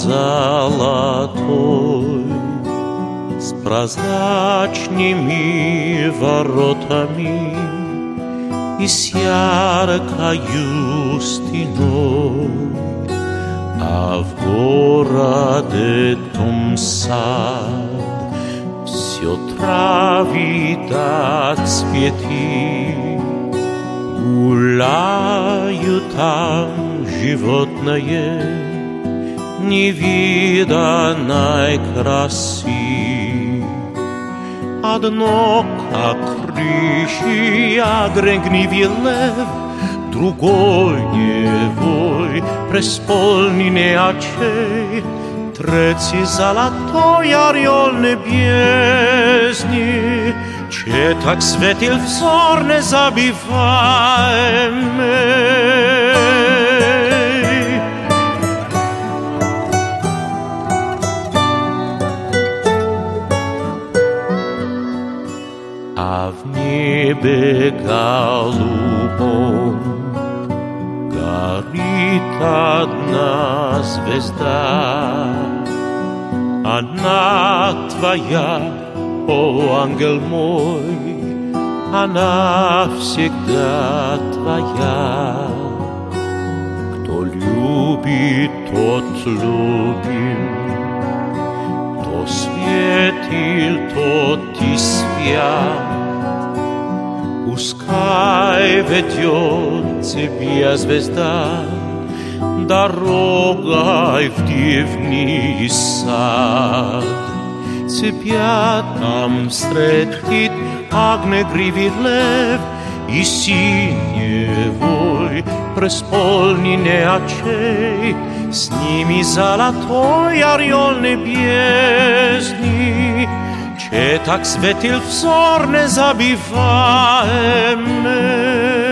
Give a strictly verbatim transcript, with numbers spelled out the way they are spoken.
золотой, с прозрачными воротами и с яркою стеной, а в городе том сад, все трави да цветы, гуляют там животные невиданной красы. Одно, как рыжий огневый лев, другой невой преисполненный очей, третий золотой орел небесный, че так светил взор незабываемый. А в небе голубом горит одна звезда, она твоя, о ангел мой, она всегда твоя. Кто любит, тот любим, кто светил, тот и свят. Пускай ведет тебя звезда дорогой в дивный сад. Тебя там встретит огнегривый лев и синевой преисполненный очей, с ними золотой орел небесный, че так светил взор незабываемый.